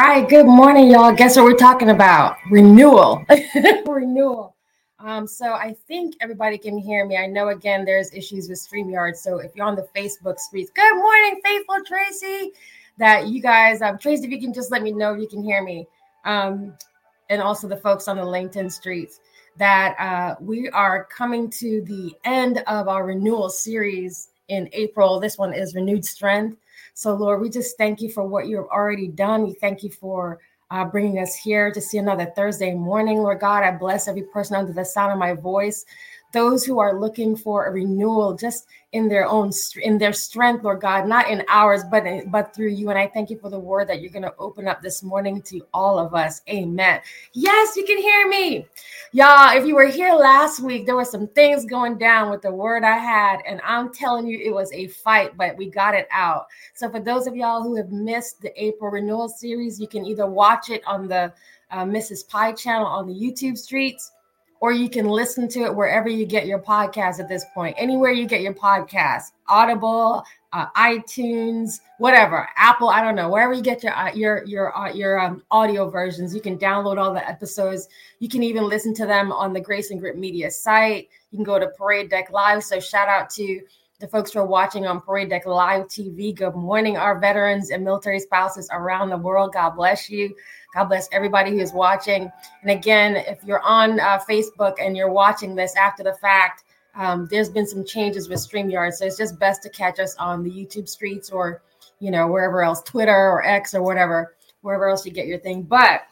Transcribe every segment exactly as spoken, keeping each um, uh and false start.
right, good morning, y'all. Guess what we're talking about? Renewal. Renewal. Um, so I think everybody can hear me. I know, again, there's issues with StreamYard. So if you're on the Facebook streets, good morning, Faithful Tracy, that you guys, um, Tracy, if you can just let me know if you can hear me. Um, and also the folks on the LinkedIn streets, that uh, we are coming to the end of our renewal series in April. This one is Renewed Strength. So, Lord, we just thank you for what you have already done. We thank you for uh, bringing us here to see another Thursday morning. Lord God, I bless every person under the sound of my voice. Those who are looking for a renewal just in their own, in their strength, Lord God, not in ours, but, but through you. And I thank you for the word that you're going to open up this morning to all of us. Amen. Yes, you can hear me. Y'all, if you were here last week, there were some things going down with the word I had. And I'm telling you, it was a fight, but we got it out. So for those of y'all who have missed the April renewal series, you can either watch it on the uh, Missus Pie channel on the YouTube streets, or you can listen to it wherever you get your podcast at this point. Anywhere you get your podcast, Audible, uh, iTunes, whatever, Apple, I don't know, wherever you get your uh, your your uh, your um, audio versions, you can download all the episodes. You can even listen to them on the Grace and Grit Media site. You can go to Parade Deck Live. So shout out to the folks who are watching on Parade Deck Live T V. Good morning, our veterans and military spouses around the world. God bless you. God bless everybody who is watching. And again, if you're on uh, Facebook and you're watching this after the fact, um, there's been some changes with StreamYard. So it's just best to catch us on the YouTube streets or, you know, wherever else, Twitter or X or whatever, wherever else you get your thing. But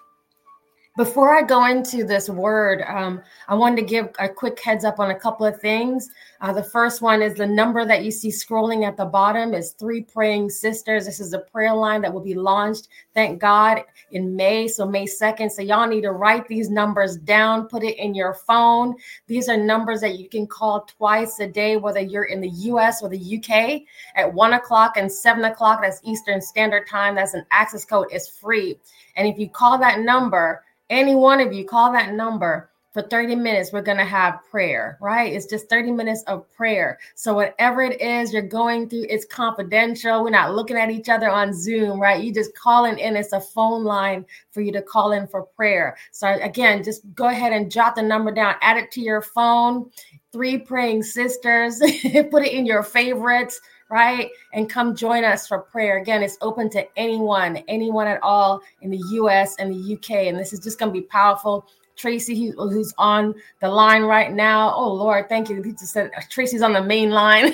before I go into this word, um, I wanted to give a quick heads up on a couple of things. Uh, the first one is the number that you see scrolling at the bottom is Three Praying Sisters. This is a prayer line that will be launched, thank God, in May, so May second. So y'all need to write these numbers down, put it in your phone. These are numbers that you can call twice a day, whether you're in the U S or the U K, at one o'clock and seven o'clock. That's Eastern Standard Time. That's an access code. It's free. And if you call that number, any one of you call that number for thirty minutes, we're going to have prayer, right? It's just thirty minutes of prayer. So whatever it is you're going through, it's confidential. We're not looking at each other on Zoom, right? You just calling in. It's a phone line for you to call in for prayer. So again, just go ahead and jot the number down, add it to your phone. Three Praying Sisters, put it in your favorites, right? And come join us for prayer. Again, it's open to anyone, anyone at all in the U S and the U K. And this is just going to be powerful. Tracy, who's on the line right now. Oh, Lord, thank you. He just said Tracy's on the main line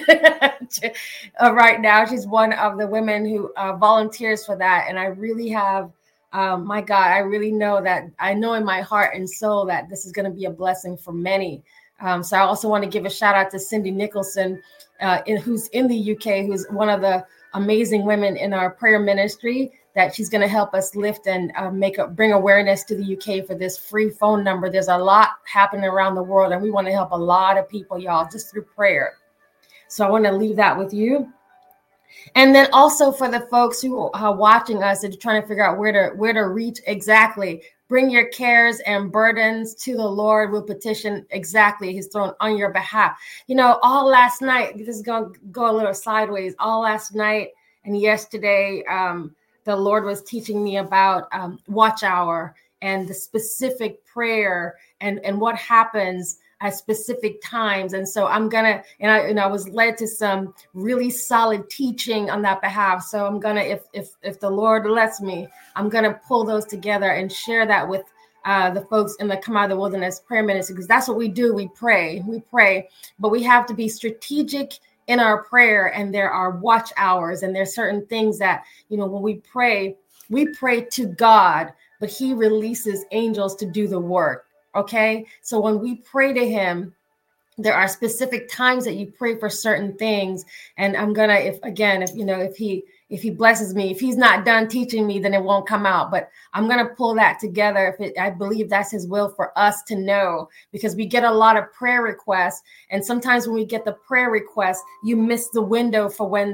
right now. She's one of the women who uh, volunteers for that. And I really have, um, my God, I really know that I know in my heart and soul that this is going to be a blessing for many. Um, so I also want to give a shout out to Cindy Nicholson, uh, in, who's in the U K, who's one of the amazing women in our prayer ministry, that she's going to help us lift and uh, make a, bring awareness to the U K for this free phone number. There's a lot happening around the world, and we want to help a lot of people, y'all, just through prayer. So I want to leave that with you. And then also for the folks who are watching us and trying to figure out where to where to reach exactly, bring your cares and burdens to the Lord. We'll petition exactly His throne on your behalf. You know, all last night, this is going to go a little sideways. All last night and yesterday, um, the Lord was teaching me about um, watch hour and the specific prayer and, and what happens at specific times. And so I'm going to, and I, and I was led to some really solid teaching on that behalf. So I'm going to, if, if, if the Lord lets me, I'm going to pull those together and share that with uh, the folks in the Come Out of the Wilderness prayer ministry, because that's what we do. We pray, we pray, but we have to be strategic in our prayer. And there are watch hours, and there's certain things that, you know, when we pray, we pray to God, but He releases angels to do the work. Okay. So when we pray to Him, there are specific times that you pray for certain things. And I'm going to, if again, if, you know, if he, if he blesses me, if He's not done teaching me, then it won't come out, but I'm going to pull that together. If it, I believe that's His will for us to know, because we get a lot of prayer requests. And sometimes when we get the prayer request, you miss the window for when that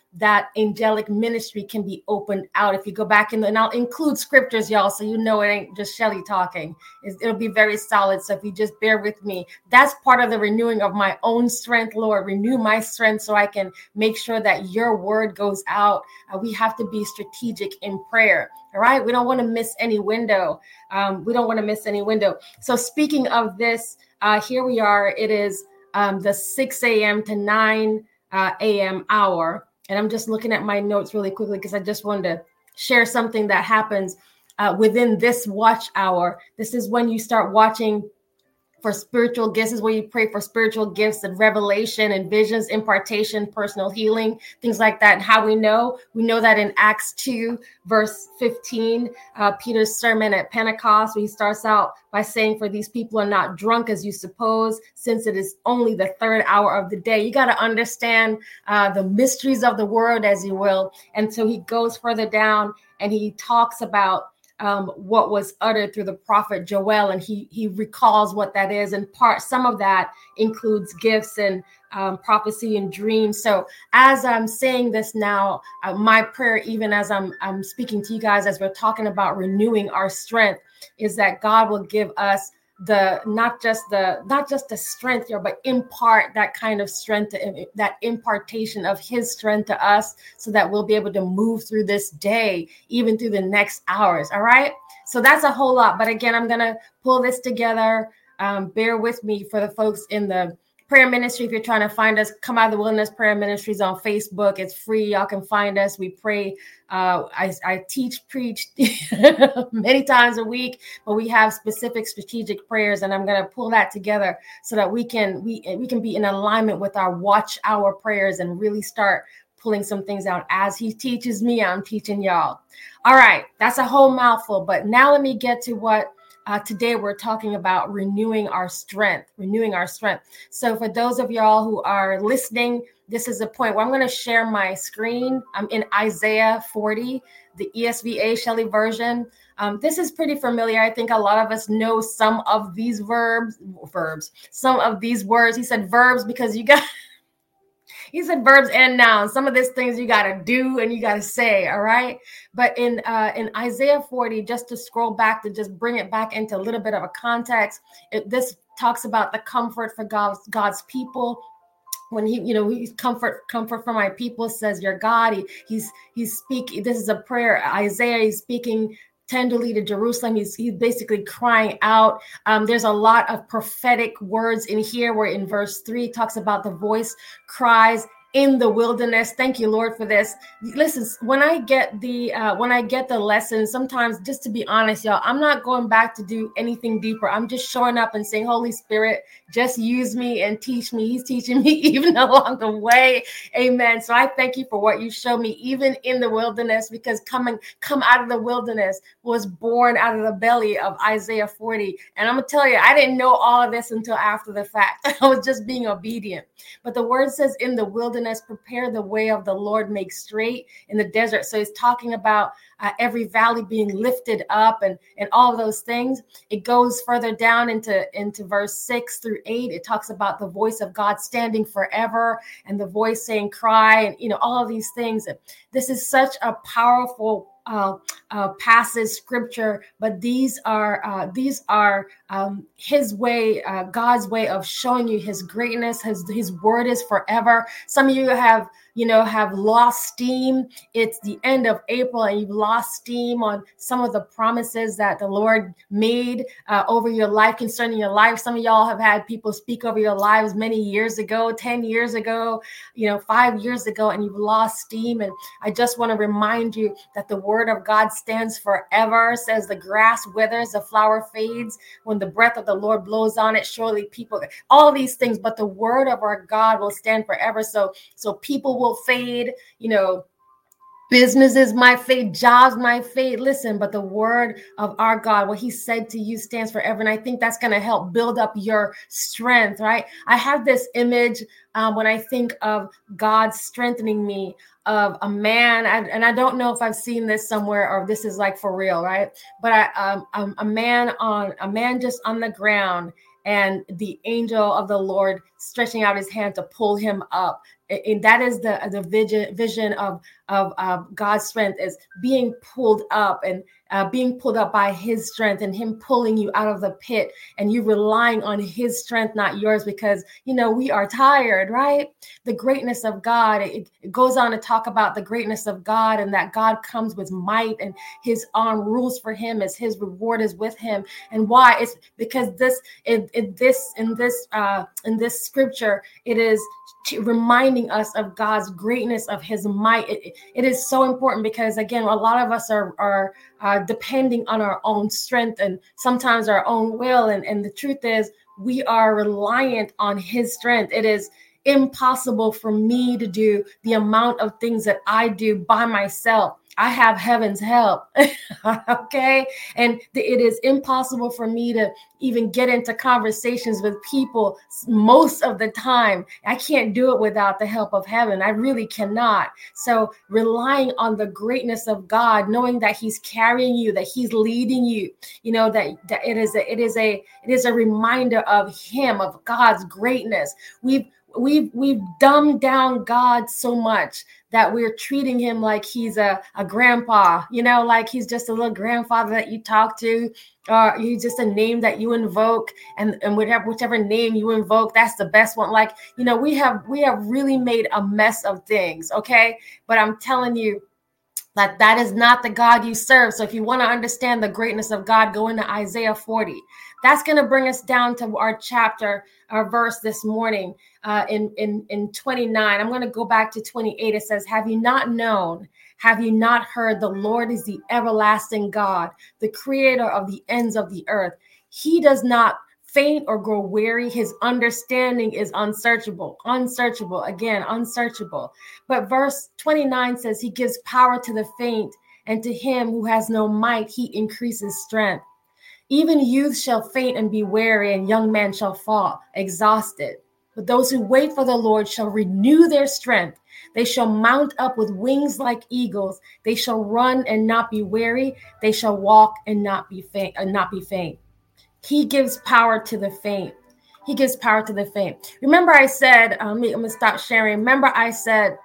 that angelic ministry can be opened out. If you go back in, the, and I'll include scriptures, y'all, so you know it ain't just Shelly talking. It's, it'll be very solid. So if you just bear with me, that's part of the renewing of my own strength, Lord. Renew my strength so I can make sure that your word goes out. Uh, we have to be strategic in prayer. All right. We don't want to miss any window. Um, we don't want to miss any window. So speaking of this, uh, here we are. It is um, the six a.m. to nine uh, a.m. hour. And I'm just looking at my notes really quickly because I just wanted to share something that happens uh, within this watch hour. This is when you start watching for spiritual gifts. This is where you pray for spiritual gifts and revelation and visions, impartation, personal healing, things like that. And how we know? We know that in Acts two, verse fifteen, uh, Peter's sermon at Pentecost, where he starts out by saying, for these people are not drunk as you suppose, since it is only the third hour of the day. You got to understand uh, the mysteries of the word, as you will. And so he goes further down and he talks about Um, what was uttered through the prophet Joel, and he he recalls what that is. And part some of that includes gifts and um, prophecy and dreams. So as I'm saying this now, uh, my prayer, even as I'm I'm speaking to you guys, as we're talking about renewing our strength, is that God will give us the not just the not just the strength here, but impart that kind of strength, to, that impartation of his strength to us, so that we'll be able to move through this day, even through the next hours. All right. So that's a whole lot. But again, I'm going to pull this together. Um, bear with me for the folks in the prayer ministry. If you're trying to find us, Come Out of the Wilderness Prayer Ministries on Facebook. It's free. Y'all can find us. We pray. Uh, I, I teach, preach many times a week, but we have specific strategic prayers, and I'm going to pull that together so that we can we we can be in alignment with our watch hour prayers and really start pulling some things out. As he teaches me, I'm teaching y'all. All right, that's a whole mouthful, but now let me get to what Uh, today we're talking about renewing our strength, renewing our strength. So for those of y'all who are listening, this is a point where I'm going to share my screen. I'm in Isaiah forty, the E S V A Shelley version. Um, this is pretty familiar. I think a lot of us know some of these verbs, verbs, some of these words. He said verbs because you got He said verbs and nouns. Some of these things you got to do and you got to say, all right? But in uh, in Isaiah forty, just to scroll back to just bring it back into a little bit of a context, it, this talks about the comfort for God's, God's people. When he, you know, he's comfort, comfort for my people, says your God. He, he's he's speaking. This is a prayer. Isaiah, he's speaking tenderly to Jerusalem. He's he's basically crying out. Um, there's a lot of prophetic words in here where in verse three it talks about the voice cries in the wilderness. Thank you, Lord, for this. Listen, when I get the uh, when I get the lesson, sometimes, just to be honest, y'all, I'm not going back to do anything deeper. I'm just showing up and saying, Holy Spirit, just use me and teach me. He's teaching me even along the way. Amen. So I thank you for what you showed me, even in the wilderness, because coming come out of the wilderness was born out of the belly of Isaiah forty. And I'm gonna tell you, I didn't know all of this until after the fact. I was just being obedient. But the word says, in the wilderness, prepare the way of the Lord, make straight in the desert. So he's talking about uh, every valley being lifted up and, and all of those things. It goes further down into, into verse six through eight. It talks about the voice of God standing forever and the voice saying cry, and, you know, all of these things. This is such a powerful Uh, uh, passage scripture, but these are uh, these are um, his way, uh, God's way of showing you his greatness. His his word is forever. Some of you have, you know, have lost steam. It's the end of April and you've lost steam on some of the promises that the Lord made uh, over your life, concerning your life. Some of y'all have had people speak over your lives many years ago, ten years ago, you know, five years ago, and you've lost steam. And I just want to remind you that the word of God stands forever. Says the grass withers, the flower fades. When the breath of the Lord blows on it, surely people, all these things, but the word of our God will stand forever. So, so people will fade, you know, businesses might fade, jobs might fade. Listen, but the word of our God, what he said to you, stands forever. And I think that's going to help build up your strength, right? I have this image um, when I think of God strengthening me, of a man, I, and I don't know if I've seen this somewhere or if this is like for real, right? But I, um, um, a man on a man just on the ground, and the angel of the Lord stretching out his hand to pull him up. And that is the, the vision, vision of, of uh, God's strength, is being pulled up and uh, being pulled up by his strength and him pulling you out of the pit and you relying on his strength, not yours, because, you know, we are tired, right? The greatness of God, it, it goes on to talk about the greatness of God and that God comes with might and his arm rules for him as his reward is with him. And why? It's because this, in, in this, in this, uh, in this scripture, it is reminding us of God's greatness, of his might. It, it is so important because, again, a lot of us are, are uh, depending on our own strength and sometimes our own will. And, and the truth is, we are reliant on his strength. It is impossible for me to do the amount of things that I do by myself. I have heaven's help. Okay. And it is impossible for me to even get into conversations with people most of the time. I can't do it without the help of heaven. I really cannot. So relying on the greatness of God, knowing that he's carrying you, that he's leading you, you know, that, that it is a, it is a, it is a reminder of him, of God's greatness. We've, We've we've dumbed down God so much that we're treating him like he's a, a grandpa, you know, like he's just a little grandfather that you talk to, or he's just a name that you invoke, and, and whatever whichever name you invoke, that's the best one. Like, you know, we have we have really made a mess of things, okay? But I'm telling you, like, that is not the God you serve. So if you want to understand the greatness of God, go into Isaiah forty. That's going to bring us down to our chapter, our verse this morning uh, in, in, in twenty-nine. I'm going to go back to twenty-eight. It says, have you not known? Have you not heard? The Lord is the everlasting God, the creator of the ends of the earth. He does not faint or grow weary. His understanding is unsearchable, unsearchable, again, unsearchable. But verse twenty-nine says he gives power to the faint, and to him who has no might, he increases strength. Even youth shall faint and be weary, and young men shall fall exhausted. But those who wait for the Lord shall renew their strength. They shall mount up with wings like eagles. They shall run and not be weary. They shall walk and not be faint, and not be faint. He gives power to the faint. He gives power to the faint. Remember I said, um, I'm going to stop sharing. Remember I said,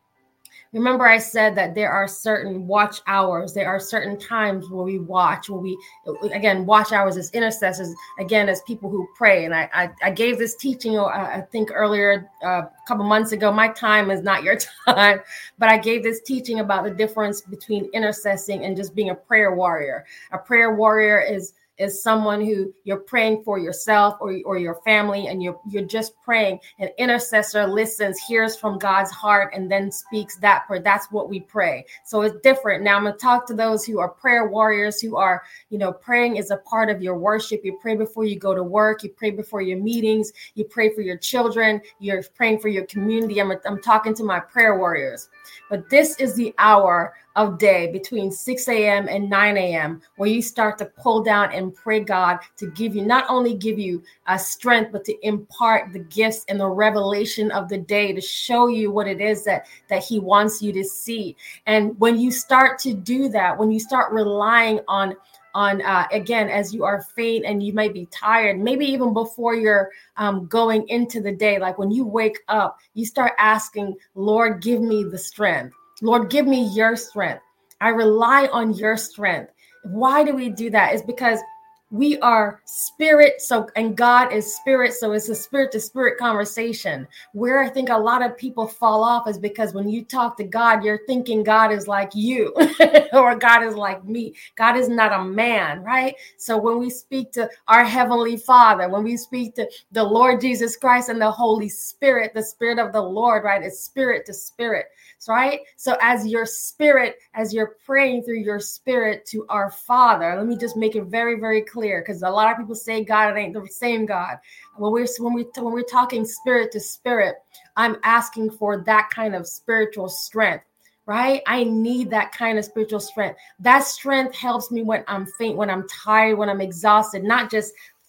remember I said that there are certain watch hours. There are certain times where we watch, where we, again, watch hours as intercessors, again, as people who pray. And I, I, I gave this teaching, uh, I think earlier, uh, a couple months ago. My time is not your time, but I gave this teaching about the difference between intercessing and just being a prayer warrior. A prayer warrior is is someone who you're praying for yourself or, or your family, and you're, you're just praying. An intercessor listens, hears from God's heart, and then speaks that prayer. That's what we pray. So it's different. Now I'm going to talk to those who are prayer warriors, who are, you know, praying is a part of your worship. You pray before you go to work. You pray before your meetings. You pray for your children. You're praying for your community. I'm, I'm talking to my prayer warriors. But this is the hour of day between six a.m. and nine a.m. where you start to pull down and pray God to give you, not only give you uh, strength, but to impart the gifts and the revelation of the day, to show you what it is that, that he wants you to see. And when you start to do that, when you start relying on on, uh, again, as you are faint and you might be tired, maybe even before you're um, going into the day, like when you wake up, you start asking, Lord, give me the strength. Lord, give me your strength. I rely on your strength. Why do we do that? It's because we are spirit. So, and God is spirit. So it's a spirit to spirit conversation. Where I think a lot of people fall off is because when you talk to God, you're thinking God is like you or God is like me. God is not a man, right? So when we speak to our Heavenly Father, when we speak to the Lord Jesus Christ and the Holy Spirit, the Spirit of the Lord, right? It's spirit to spirit. Right? So as your spirit, as you're praying through your spirit to our Father, let me just make it very, very clear, because a lot of people say God, it ain't the same God. When we're when we when we're talking spirit to spirit, I'm asking for that kind of spiritual strength. Right? I need that kind of spiritual strength. That strength helps me when I'm faint, when I'm tired, when I'm exhausted, not just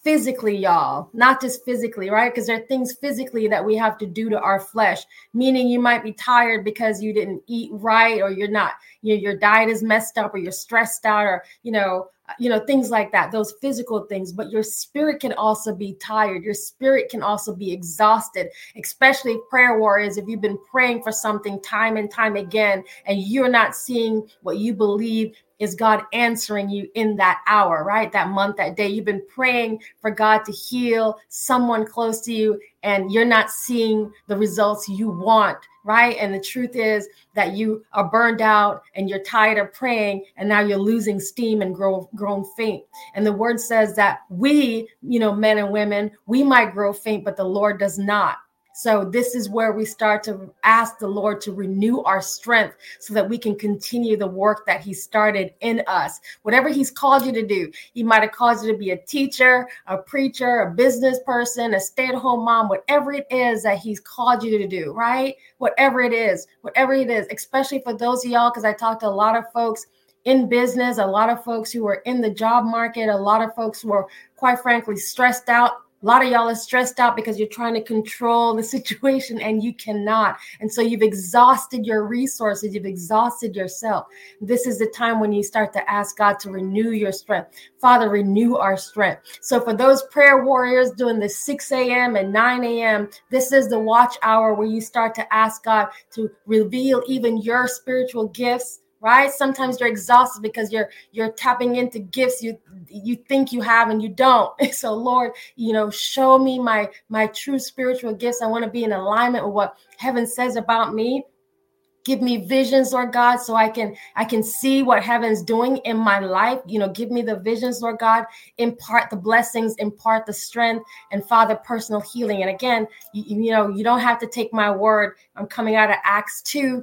physically, y'all, not just physically, right? Because there are things physically that we have to do to our flesh, meaning you might be tired because you didn't eat right, or you're not, you know, your diet is messed up, or you're stressed out, or, you know, you know, things like that, those physical things. But your spirit can also be tired. Your spirit can also be exhausted, especially prayer warriors. If you've been praying for something time and time again, and you're not seeing what you believe is God answering you in that hour, right? That month, that day, you've been praying for God to heal someone close to you, and you're not seeing the results you want, right? And the truth is that you are burned out and you're tired of praying, and now you're losing steam and grow, grown faint. And the word says that we, you know, men and women, we might grow faint, but the Lord does not. So this is where we start to ask the Lord to renew our strength so that we can continue the work that he started in us. Whatever he's called you to do, he might have called you to be a teacher, a preacher, a business person, a stay-at-home mom, whatever it is that he's called you to do, right? Whatever it is, whatever it is, especially for those of y'all, because I talked to a lot of folks in business, a lot of folks who are in the job market, a lot of folks who are, quite frankly, stressed out. A lot of y'all are stressed out because you're trying to control the situation and you cannot. And so you've exhausted your resources. You've exhausted yourself. This is the time when you start to ask God to renew your strength. Father, renew our strength. So for those prayer warriors doing the six a.m. and nine a.m., this is the watch hour where you start to ask God to reveal even your spiritual gifts. Right? Sometimes you're exhausted because you're you're tapping into gifts you you think you have and you don't. So Lord, you know, show me my my true spiritual gifts. I want to be in alignment with what heaven says about me. Give me visions, Lord God, so I can I can see what heaven's doing in my life. You know, give me the visions, Lord God. Impart the blessings, impart the strength, and Father, personal healing. And again, you, you know, you don't have to take my word. I'm coming out of Acts two,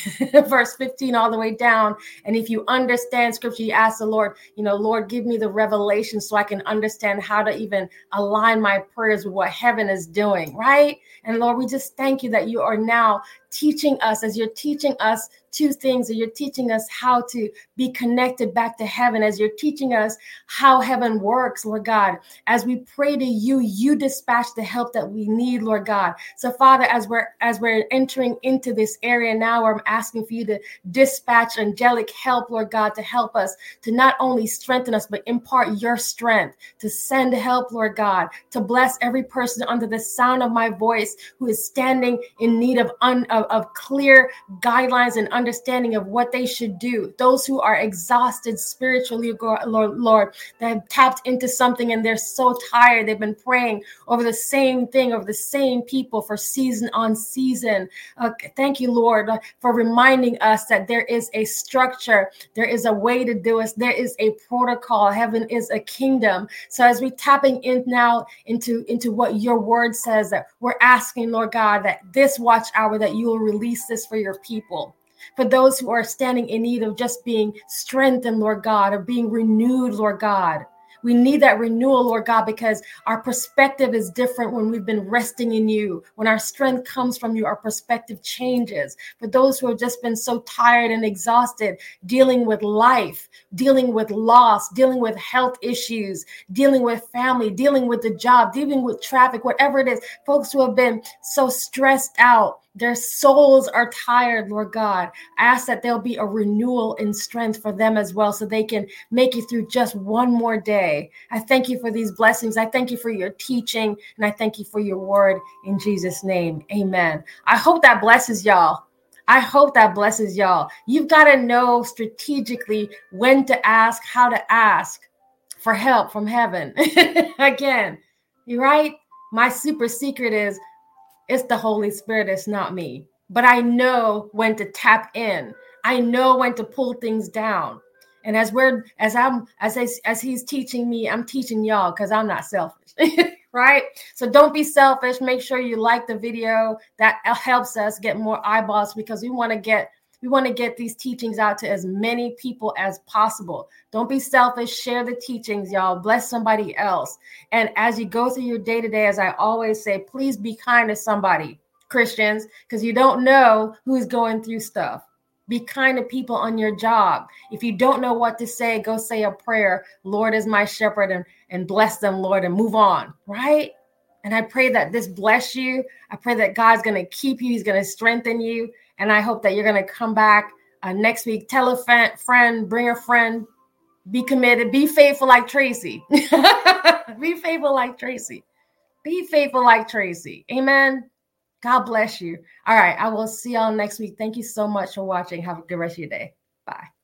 verse fifteen, all the way down. And if you understand scripture, you ask the Lord, you know, Lord, give me the revelation so I can understand how to even align my prayers with what heaven is doing, right? And Lord, we just thank you that you are now teaching us, as you're teaching us two things, or you're teaching us how to be connected back to heaven, as you're teaching us how heaven works, Lord God. As we pray to you, you dispatch the help that we need, Lord God. So Father, as we're as we're entering into this area now, where I'm asking for you to dispatch angelic help, Lord God, to help us, to not only strengthen us, but impart your strength, to send help, Lord God, to bless every person under the sound of my voice who is standing in need of un, of, of clear guidelines and understanding of what they should do. Those who are exhausted spiritually, Lord, Lord, that have tapped into something and they're so tired. They've been praying over the same thing, over the same people for season on season. Uh, thank you, Lord, for reminding us that there is a structure. There is a way to do it. There is a protocol. Heaven is a kingdom. So as we tapping in now into, into what your word says, that we're asking, Lord God, that this watch hour, that you will release this for your people. For those who are standing in need of just being strengthened, Lord God, or being renewed, Lord God. We need that renewal, Lord God, because our perspective is different when we've been resting in you. When our strength comes from you, our perspective changes. For those who have just been so tired and exhausted, dealing with life, dealing with loss, dealing with health issues, dealing with family, dealing with the job, dealing with traffic, whatever it is, folks who have been so stressed out, their souls are tired, Lord God. I ask that there'll be a renewal in strength for them as well, so they can make it through just one more day. I thank you for these blessings. I thank you for your teaching, and I thank you for your word in Jesus' name. Amen. I hope that blesses y'all. I hope that blesses y'all. You've got to know strategically when to ask, how to ask for help from heaven. Again, you're right. My super secret is, it's the Holy Spirit. It's not me. But I know when to tap in. I know when to pull things down. And as we're, as I'm, as I, as he's teaching me, I'm teaching y'all, because I'm not selfish, right? So don't be selfish. Make sure you like the video. That helps us get more eyeballs, because we want to get, we want to get these teachings out to as many people as possible. Don't be selfish. Share the teachings, y'all. Bless somebody else. And as you go through your day-to-day, as I always say, please be kind to somebody, Christians, because you don't know who's going through stuff. Be kind to people on your job. If you don't know what to say, go say a prayer. Lord is my shepherd, and, and bless them, Lord, and move on, right? And I pray that this bless you. I pray that God's going to keep you. He's going to strengthen you. And I hope that you're going to come back uh, next week. Tell a friend, friend, bring a friend, be committed, be faithful like Tracy. Be faithful like Tracy. Be faithful like Tracy. Amen. God bless you. All right. I will see y'all next week. Thank you so much for watching. Have a good rest of your day. Bye.